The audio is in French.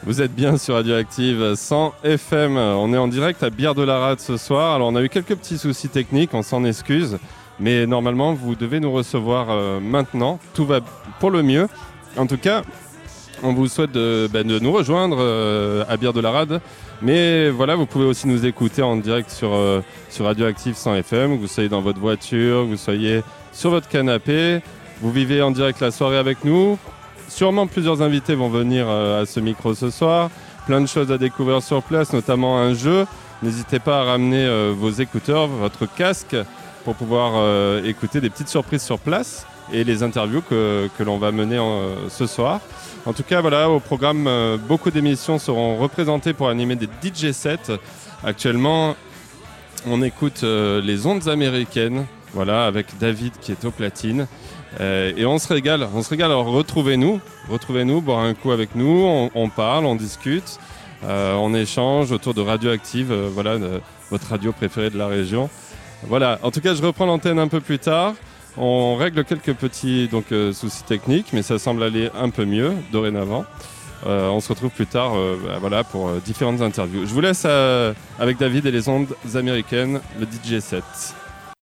Vous êtes bien sur Radioactive 100 FM. On est en direct à Bière de la Rade ce soir. Alors on a eu quelques petits soucis techniques, on s'en excuse. Mais normalement, vous devez nous recevoir maintenant. Tout va pour le mieux. En tout cas, on vous souhaite de nous rejoindre à Bière de la Rade. Mais voilà, vous pouvez aussi nous écouter en direct sur Radioactive 100 FM. Que vous soyez dans votre voiture, que vous soyez sur votre canapé. Vous vivez en direct la soirée avec nous. Sûrement plusieurs invités vont venir à ce micro ce soir. Plein de choses à découvrir sur place, notamment un jeu. N'hésitez pas à ramener vos écouteurs, votre casque, pour pouvoir écouter des petites surprises sur place et les interviews que l'on va mener ce soir. En tout cas, voilà, au programme, beaucoup d'émissions seront représentées pour animer des DJ sets. Actuellement, on écoute les ondes américaines, voilà, avec David qui est au platine. Et on se régale. Alors retrouvez-nous, boire un coup avec nous, on parle, on discute, on échange autour de Radioactive, votre radio préférée de la région. Voilà, en tout cas je reprends l'antenne un peu plus tard. On règle quelques petits soucis techniques, mais ça semble aller un peu mieux dorénavant. On se retrouve plus tard pour différentes interviews. Je vous laisse avec David et les ondes américaines, le DJ set.